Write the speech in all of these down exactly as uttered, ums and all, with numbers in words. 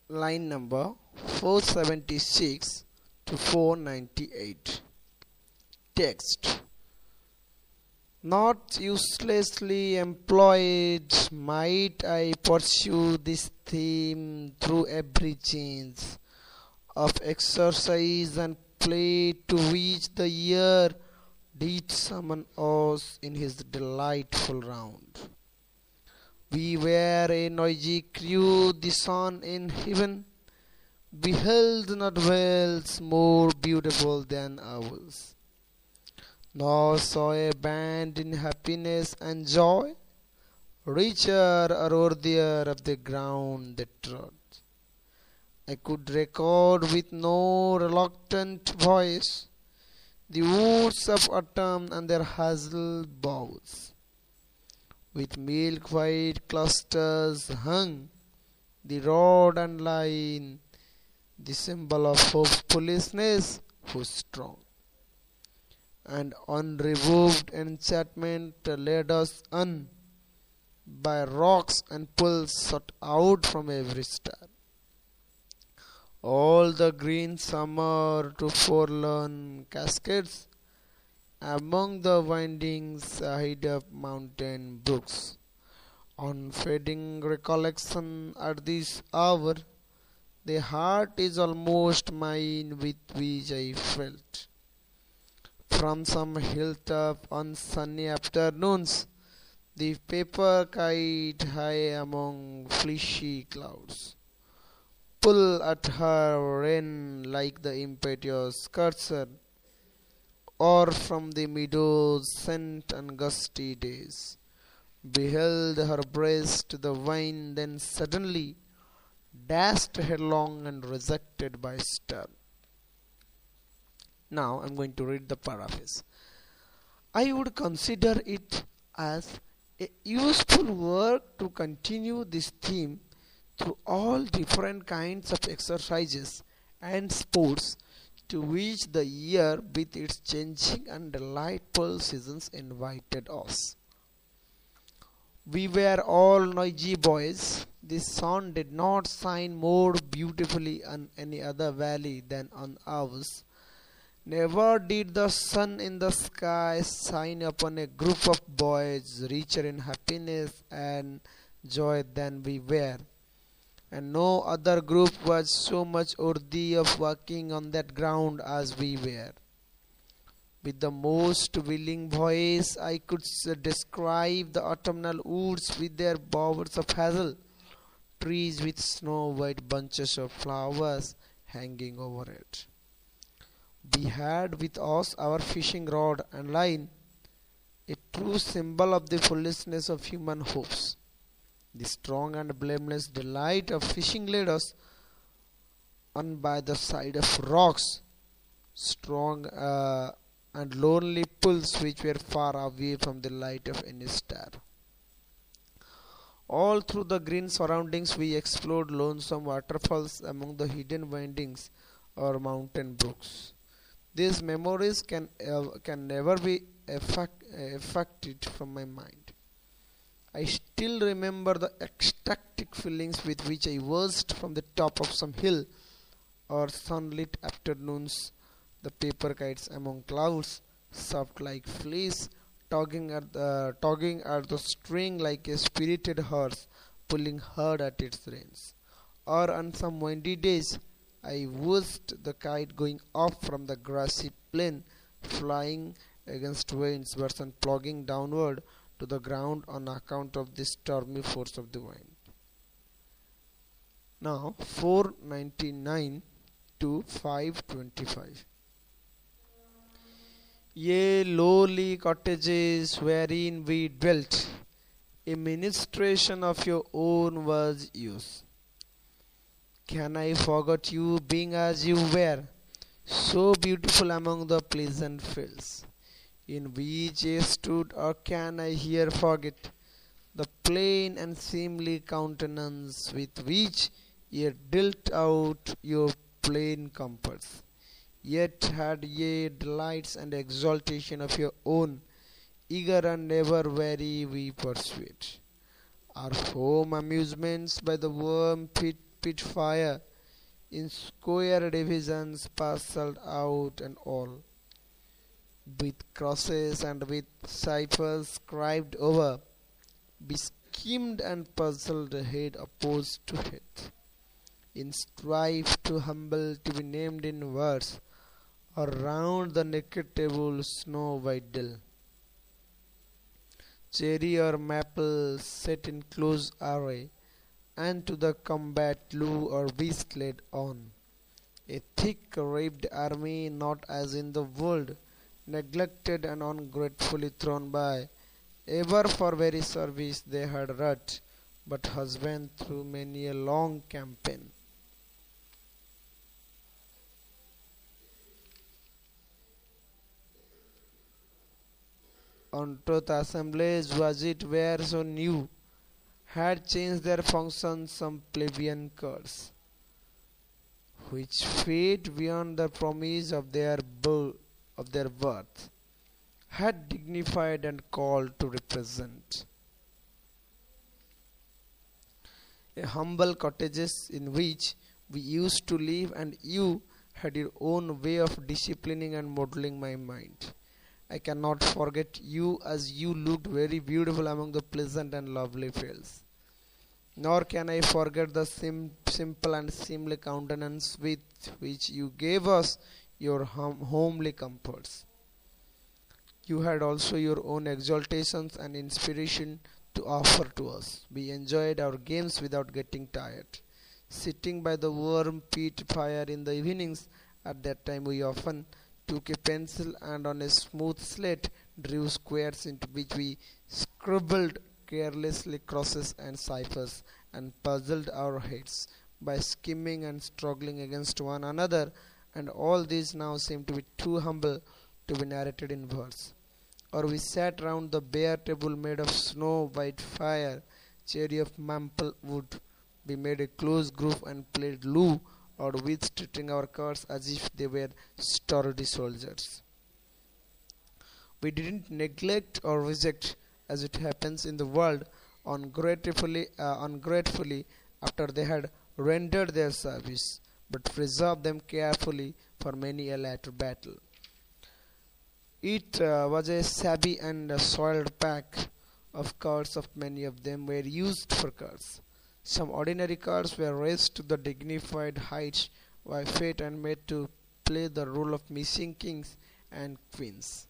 line number four seventy-six to four ninety-eight. Text: not uselessly employed, might I pursue this theme through every change of exercise and play to which the year did summon us in his delightful round. We were a noisy crew, the sun in heaven beheld not worlds more beautiful than ours, nor saw a band in happiness and joy richer or worthier of the ground they trod. I could record with no reluctant voice the woods of autumn and their hazel boughs. With milk-white clusters hung the rod and line, the symbol of hopefulness was strong. And unrevoked enchantment led us on by rocks and pulls shot out from every star. All the green summer to forlorn cascades among the winding side of mountain brooks. Unfading recollection at this hour, the heart is almost mine with which I felt. From some hilltop on sunny afternoons, the paper kite high among fleecy clouds, pull at her rein like the impetuous cursor, or from the meadows sent on gusty days, beheld her breast the wine, then suddenly dashed headlong and rejected by storm. Now I am going to read the paraphrase. I would consider it as a useful work to continue this theme through all different kinds of exercises and sports to which the year with its changing and delightful seasons invited us. We were all noisy boys. The sun did not shine more beautifully on any other valley than on ours. Never did the sun in the sky shine upon a group of boys richer in happiness and joy than we were, and no other group was so much worthy of walking on that ground as we were. With the most willing voice I could describe the autumnal woods with their bowers of hazel, trees with snow-white bunches of flowers hanging over it. We had with us our fishing rod and line, a true symbol of the foolishness of human hopes. The strong and blameless delight of fishing led us on by the side of rocks, strong uh, and lonely pools which were far away from the light of any star. All through the green surroundings we explored lonesome waterfalls among the hidden windings or mountain brooks. These memories can uh, can never be effect, effected from my mind. I still remember the ecstatic feelings with which I watched from the top of some hill or sunlit afternoons the paper kites among clouds, soft like fleece, tugging at the tugging at the string like a spirited horse pulling hard at its reins. Or on some windy days I watched the kite going off from the grassy plain, flying against winds but and plugging downward to the ground on account of the stormy force of the wind. Now four ninety-nine to five twenty-five. Ye lowly cottages wherein we dwelt, a ministration of your own was yours. Can I forget you being as you were, so beautiful among the pleasant fields, in which ye stood, or can I here forget the plain and seemly countenance with which ye dealt out your plain comforts, yet had ye delights and exaltation of your own, eager and never weary we pursued. Our home amusements by the warm pit spitfire in square divisions parcelled out and all, with crosses and with ciphers scribed over, be schemed and puzzled head opposed to head, in strife too humble to be named in words, or round the naked table snow white dill, cherry or maple set in close array, and to the combat loo or beast led on, a thick ribbed army, not as in the world, neglected and ungratefully thrown by, ever for very service they had rut, but husband through many a long campaign. On truth assemblies was it were so new, had changed their functions some plebeian curse, which fate beyond the promise of their birth, of their birth, had dignified and called to represent. A humble cottages in which we used to live, and you had your own way of disciplining and modeling my mind. I cannot forget you, as you looked very beautiful among the pleasant and lovely fields. Nor can I forget the sim- simple and seemly countenance with which you gave us your hom- homely comforts. You had also your own exaltations and inspiration to offer to us. We enjoyed our games without getting tired. Sitting by the warm peat fire in the evenings, at that time we often took a pencil and on a smooth slate drew squares into which we scribbled carelessly crosses and ciphers, and puzzled our heads by skimming and struggling against one another, and all these now seem to be too humble to be narrated in words. Or we sat round the bare table made of snow white fire, cherry of maple wood. We made a close group and played loo, or with treating our cards as if they were sturdy soldiers. We didn't neglect or reject, as it happens in the world, ungratefully, uh, ungratefully after they had rendered their service, but preserved them carefully for many a later battle. It uh, was a shabby and uh, soiled pack of cards, of many of them were used for cards. Some ordinary cards were raised to the dignified heights by fate and made to play the role of missing kings and queens.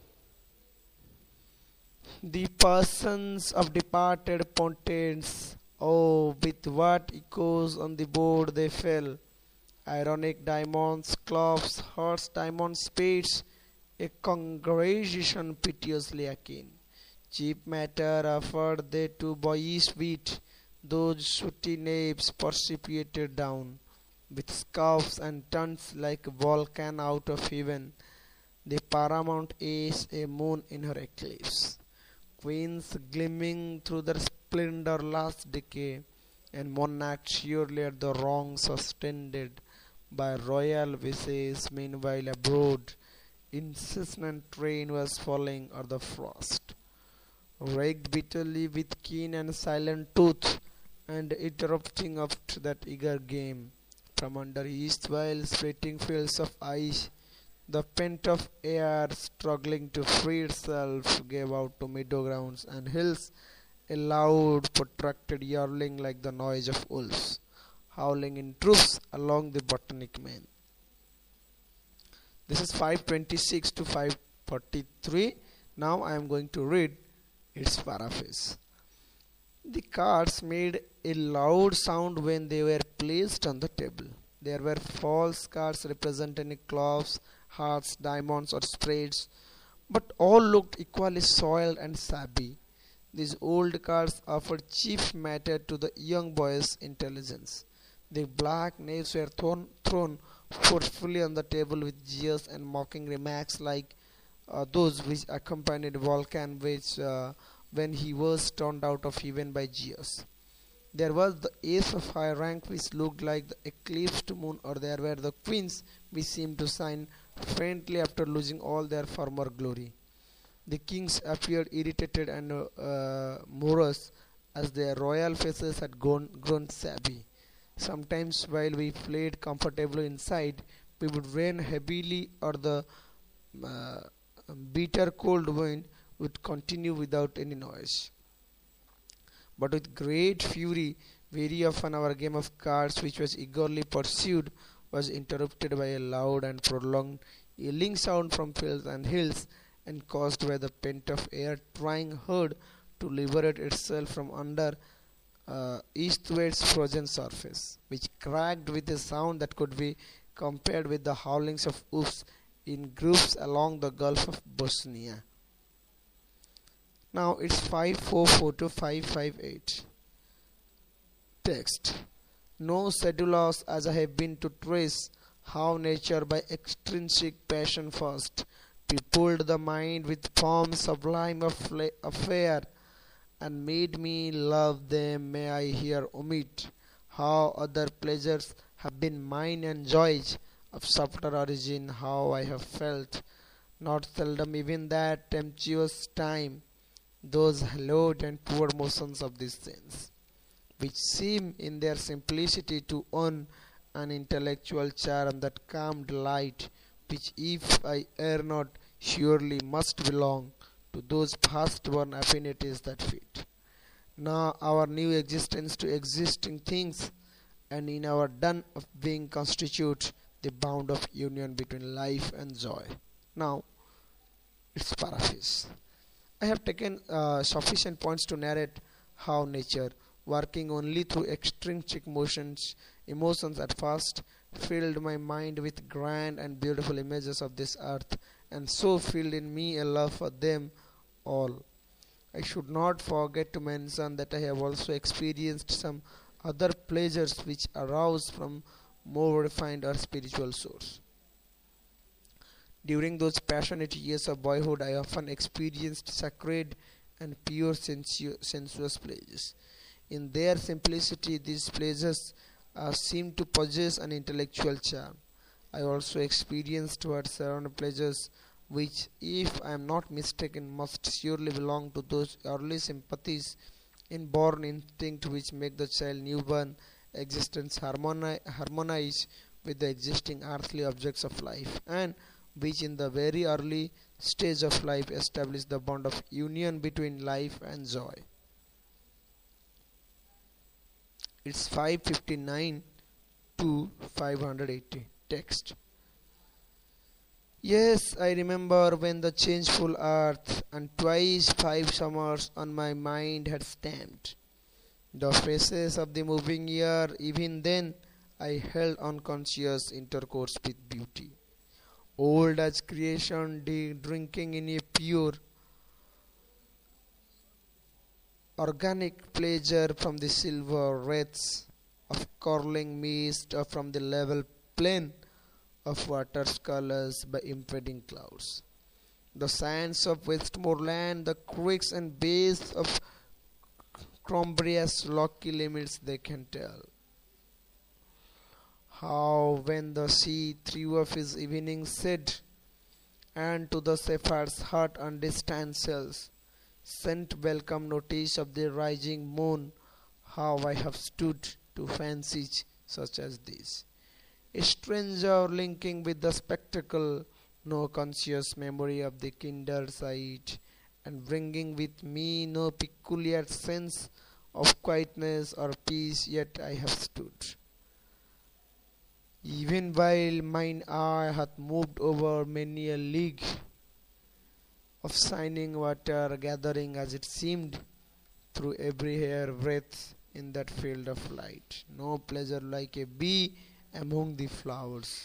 The persons of departed pontiffs, oh, with what echoes on the board they fell! Ironic diamonds, cloves, hearts, diamond spades, a congregation piteously akin. Cheap matter offered they to boyish wit, those sooty knaves precipitated down, with scoffs and taunts like a volcan out of heaven, the paramount ace a moon in her eclipse. Queens gleaming through their splendor last decay, and monarchs surely at the wrong sustained by royal vices, meanwhile abroad incessant rain was falling, or the frost raked bitterly with keen and silent tooth, and interrupting of that eager game. From under east while sweating fields of ice, the pent of air struggling to free itself gave out to meadow grounds and hills a loud protracted yowling like the noise of wolves howling in troops along the botanic main. This is five twenty-six to five forty-three. Now I am going to read its paraphrase. The cards made a loud sound when they were placed on the table. There were false cards representing cloves, hearts, diamonds, or spades, but all looked equally soiled and shabby. These old cards offered chief matter to the young boy's intelligence. The black knaves were thrown, thrown forcefully on the table with jeers and mocking remarks like uh, those which accompanied Vulcan which, uh, when he was turned out of heaven by jeers. There was the ace of high rank which looked like the eclipsed moon, or there were the queens which seemed to shine faintly after losing all their former glory. The kings appeared irritated and uh, morose as their royal faces had gone, grown shabby. Sometimes while we played comfortably inside, we would rain heavily or the uh, bitter cold wind would continue without any noise. But with great fury, very often our game of cards, which was eagerly pursued, was interrupted by a loud and prolonged yelling sound from fields and hills, and caused by the pent of air trying hard to liberate itself from under uh, eastward's frozen surface, which cracked with a sound that could be compared with the howlings of wolves in groups along the Gulf of Bosnia. Now it's five four four to five five eight. Text. No sedulous as I have been to trace how nature by extrinsic passion first peopled the mind with forms sublime of affair, and made me love them. May I here omit how other pleasures have been mine, and joys of softer origin how I have felt, not seldom even that tempestuous time, those hallowed and poor motions of this sense, which seem in their simplicity to own an intellectual charm, that calm delight, which if I err not, surely must belong to those past-born affinities that fit now our new existence to existing things, and in our done of being constitute the bound of union between life and joy. Now, it's paraphrase. I have taken uh, sufficient points to narrate how nature, working only through extrinsic motions, emotions at first, filled my mind with grand and beautiful images of this earth, and so filled in me a love for them all. I should not forget to mention that I have also experienced some other pleasures which arouse from more refined or spiritual source. During those passionate years of boyhood, I often experienced sacred and pure sensu- sensuous pleasures. In their simplicity, these pleasures uh, seem to possess an intellectual charm. I also experienced what surround pleasures which, if I am not mistaken, must surely belong to those early sympathies, inborn instinct which make the child newborn existence harmoni- harmonize with the existing earthly objects of life, and which in the very early stage of life establish the bond of union between life and joy. It's five fifty-nine to five eighty. Text. Yes, I remember when the changeful earth and twice five summers on my mind had stamped the faces of the moving year. Even then I held unconscious intercourse with beauty, old as creation, de- drinking in a pure organic pleasure from the silver wreaths of curling mist, or from the level plain of water's colors by impeding clouds. The sands of Westmoreland, the creeks and bays of Crombria's rocky limits, they can tell. How when the sea threw off his evening said, and to the shepherd's hut on distant hills sent welcome notice of the rising moon, how I have stood to fancies such as this. A stranger linking with the spectacle, no conscious memory of the kinder sight, and bringing with me no peculiar sense of quietness or peace, yet I have stood. Even while mine eye hath moved over many a league of shining water, gathering as it seemed through every hair breath in that field of light. No pleasure like a bee among the flowers.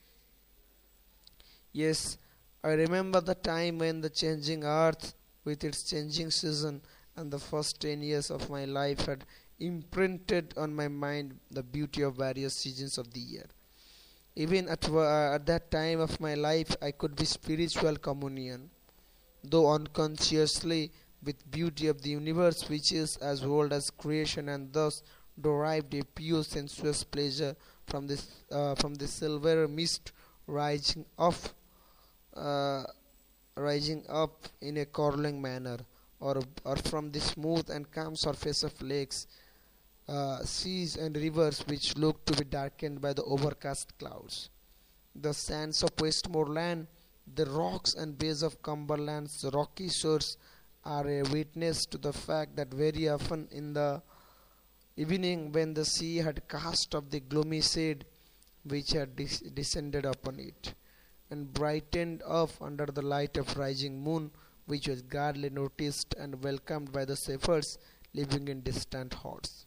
Yes, I remember the time when the changing earth with its changing season and the first ten years of my life had imprinted on my mind the beauty of various seasons of the year. Even at, uh, at that time of my life I could be spiritual communion, though unconsciously, with beauty of the universe which is as old as creation, and thus derived a pure sensuous pleasure from this uh, from the silver mist rising up uh, rising up in a curling manner, or or from the smooth and calm surface of lakes, uh, seas and rivers which looked to be darkened by the overcast clouds. The sands of Westmoreland, the rocks and bays of Cumberland's rocky shores are a witness to the fact that very often in the evening, when the sea had cast off the gloomy shade which had des- descended upon it, and brightened up under the light of rising moon, which was gladly noticed and welcomed by the shepherds living in distant hordes.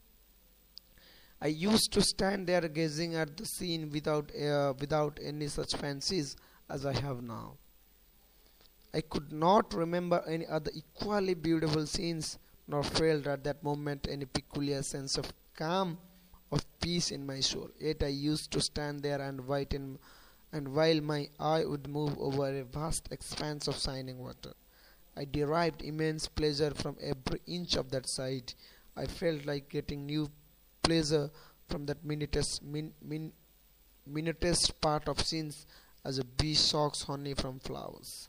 I used to stand there gazing at the scene without uh, without any such fancies as I have now. I could not remember any other equally beautiful scenes, nor felt at that moment any peculiar sense of calm, of peace in my soul. Yet I used to stand there and wait in, and while my eye would move over a vast expanse of shining water, I derived immense pleasure from every inch of that sight. I felt like getting new pleasure from that minutest, min, min, minutest part of scenes as a bee sucks honey from flowers.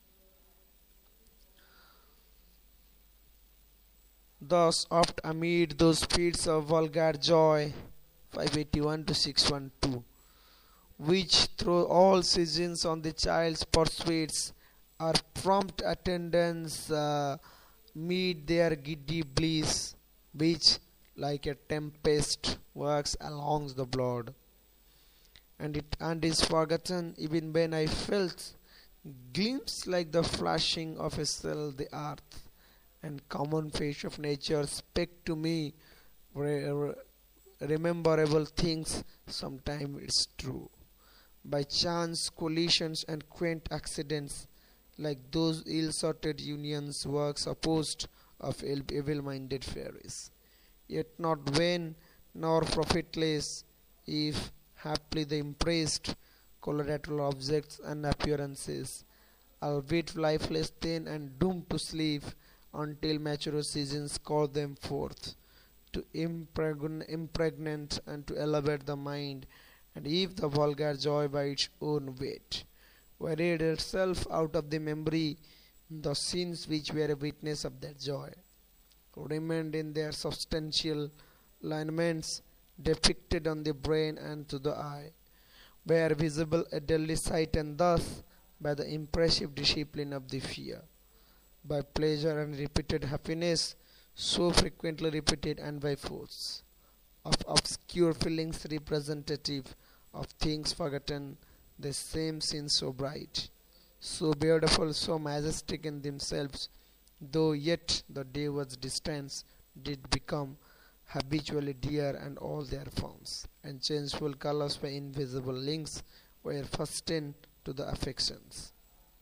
Thus, oft amid those feats of vulgar joy, five eighty-one to six twelve, which through all seasons on the child's pursuits, our prompt attendants uh, meet their giddy bliss, which, like a tempest, works along the blood, and it and is forgotten even when I felt glimpse like the flashing of a cell the earth and common face of nature speak to me re- re- rememberable things. Sometimes it's true. By chance collisions and quaint accidents, like those ill-sorted unions, works opposed of evil-minded fairies, yet not vain nor profitless, if haply the impressed collateral objects and appearances, albeit lifeless then and doomed to sleep until mature seasons call them forth, to impregn- impregnate and to elevate the mind, and if the vulgar joy by its own weight wearied itself out of the memory, the scenes which were a witness of that joy remained in their substantial lineaments depicted on the brain and to the eye, were visible a daily sight, and thus, by the impressive discipline of the fear, by pleasure and repeated happiness, so frequently repeated, and by force of obscure feelings representative of things forgotten, the same scenes so bright, so beautiful, so majestic in themselves, though yet the day was distant, did become habitually dear, and all their forms and changeful colors by invisible links were fastened to the affections.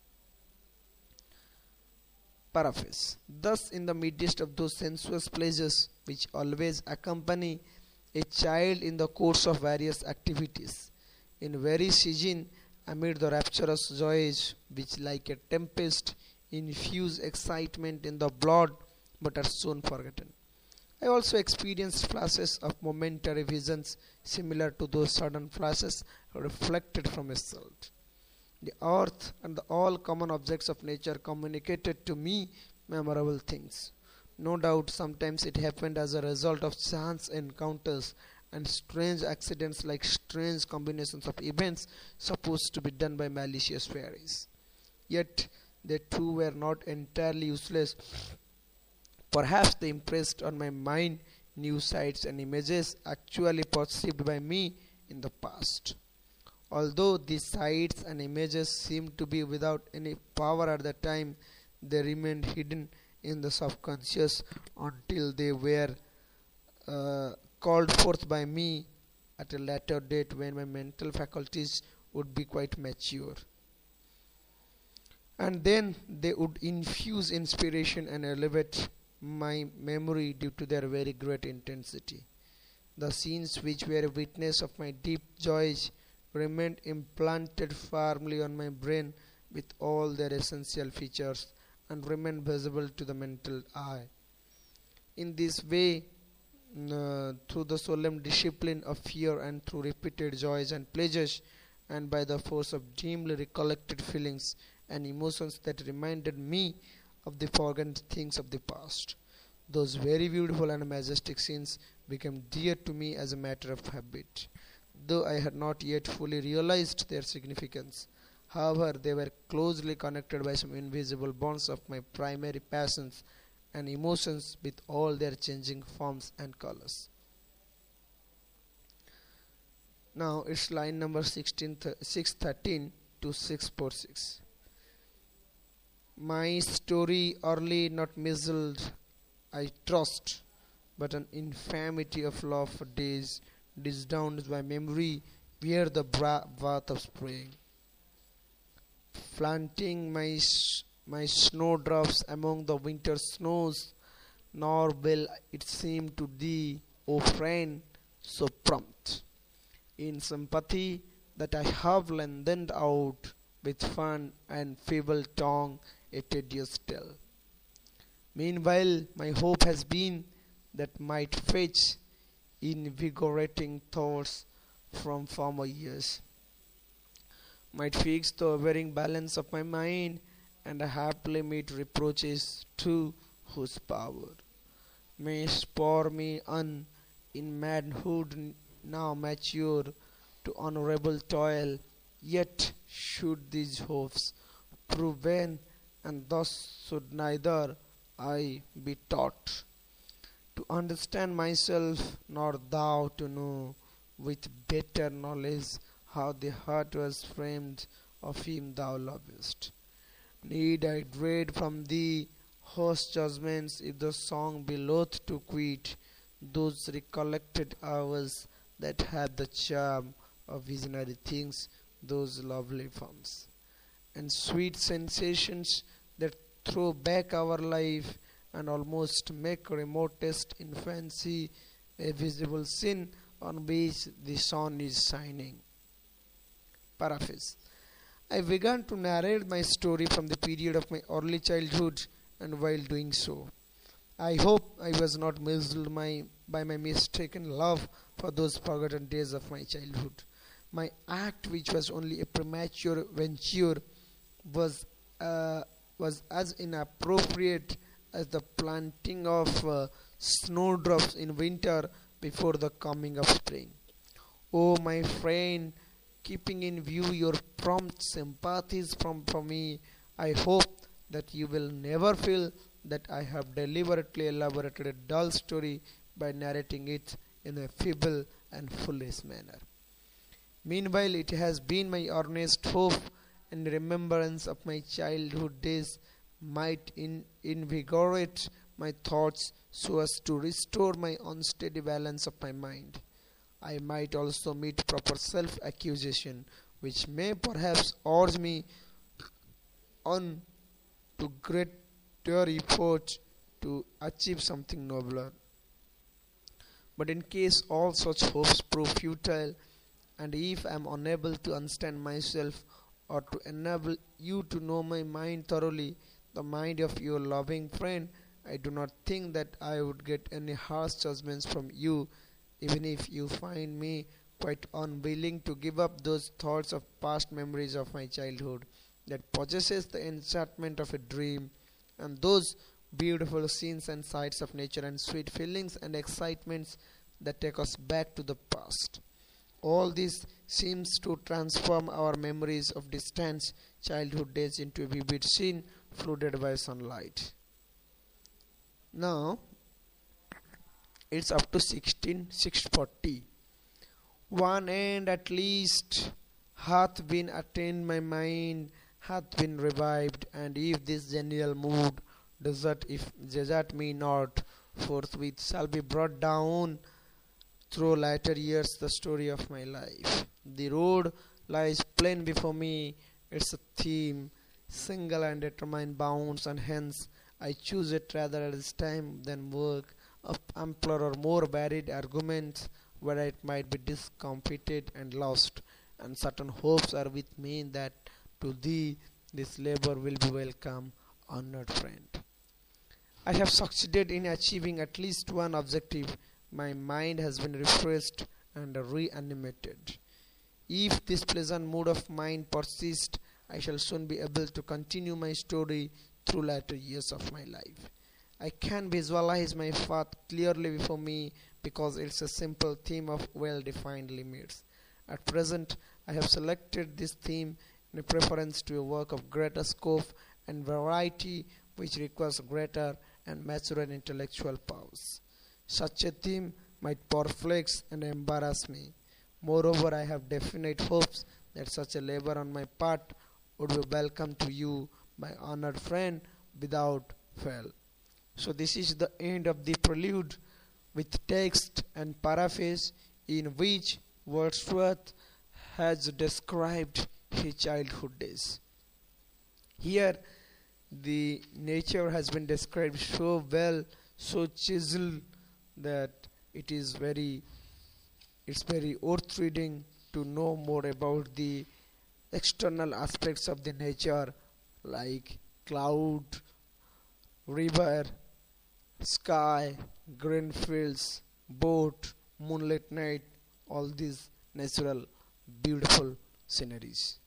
Preface. Thus, in the midst of those sensuous pleasures which always accompany a child in the course of various activities, in very season, amid the rapturous joys which like a tempest infuse excitement in the blood but are soon forgotten, I also experienced flashes of momentary visions similar to those sudden flashes reflected from a salt. The earth and the all common objects of nature communicated to me memorable things. No doubt sometimes it happened as a result of chance encounters and strange accidents, like strange combinations of events supposed to be done by malicious fairies. Yet they too were not entirely useless. Perhaps they impressed on my mind new sights and images actually perceived by me in the past. Although these sights and images seemed to be without any power at the time, they remained hidden in the subconscious until they were uh, called forth by me at a later date, when my mental faculties would be quite mature. And then they would infuse inspiration and elevate my memory due to their very great intensity. The scenes which were a witness of my deep joys remained implanted firmly on my brain with all their essential features, and remained visible to the mental eye. In this way, uh, through the solemn discipline of fear, and through repeated joys and pleasures, and by the force of dimly recollected feelings and emotions that reminded me of the forgotten things of the past, those very beautiful and majestic scenes became dear to me as a matter of habit, though I had not yet fully realized their significance. However, they were closely connected by some invisible bonds of my primary passions and emotions with all their changing forms and colors. Now it's line number sixteen six thirteen to six forty-six. My story early not misled, I trust, but an infirmity of love for days disdained by memory where the bath of spring. Planting my my snowdrops among the winter snows, nor will it seem to thee, O friend, so prompt. In sympathy that I have lengthened out with fun and feeble tongue a tedious tale. Meanwhile, my hope has been that might fetch invigorating thoughts from former years, might fix the varying balance of my mind, and happily meet reproaches too whose power may spur me on in manhood now mature to honorable toil. Yet should these hopes prove vain, and thus should neither I be taught to understand myself, nor thou to know with better knowledge how the heart was framed of him thou lovest. Need I dread from thee harsh judgments if the song be loath to quit those recollected hours that had the charm of visionary things, those lovely forms and sweet sensations that throw back our life and almost make remotest in fancy a visible scene on which the sun is shining. Paraphrase. I began to narrate my story from the period of my early childhood, and while doing so, I hope I was not misled my, by my mistaken love for those forgotten days of my childhood. My act, which was only a premature venture, was uh, was as inappropriate as the planting of uh, snowdrops in winter before the coming of spring. Oh, my friend, keeping in view your prompt sympathies from for me, I hope that you will never feel that I have deliberately elaborated a dull story by narrating it in a feeble and foolish manner. Meanwhile, it has been my earnest hope and remembrance of my childhood days might in, invigorate my thoughts so as to restore my unsteady balance of my mind. I might also meet proper self-accusation, which may perhaps urge me on to greater effort to achieve something nobler. But in case all such hopes prove futile, and if I am unable to understand myself or to enable you to know my mind thoroughly, the mind of your loving friend, I do not think that I would get any harsh judgments from you, even if you find me quite unwilling to give up those thoughts of past memories of my childhood that possesses the enchantment of a dream, and those beautiful scenes and sights of nature and sweet feelings and excitements that take us back to the past. All this seems to transform our memories of distant childhood days into a vivid scene flooded by sunlight. Now it's up to sixteen six forty. One end at least hath been attained, my mind hath been revived, and if this genial mood desert if desert me not, forthwith shall be brought down through latter years the story of my life. The road lies plain before me, its theme single and determined bounds, and hence I choose it rather at this time than work of ampler or more varied arguments where it might be discomfited and lost, and certain hopes are with me that to thee this labor will be welcome, honored friend. I have succeeded in achieving at least one objective. My mind has been refreshed and reanimated. If this pleasant mood of mine persists, I shall soon be able to continue my story through latter years of my life. I can visualize my path clearly before me because it's a simple theme of well-defined limits. At present, I have selected this theme in preference to a work of greater scope and variety which requires greater and mature intellectual powers. Such a theme might perplex and embarrass me. Moreover, I have definite hopes that such a labor on my part would be welcome to you, my honored friend, without fail. So this is the end of the prelude with text and paraphrase in which Wordsworth has described his childhood days. Here the nature has been described so well, so chiseled, that it is very it's very worth reading to know more about the external aspects of the nature, like cloud, river, sky, green fields, boat, moonlit night, all these natural beautiful sceneries.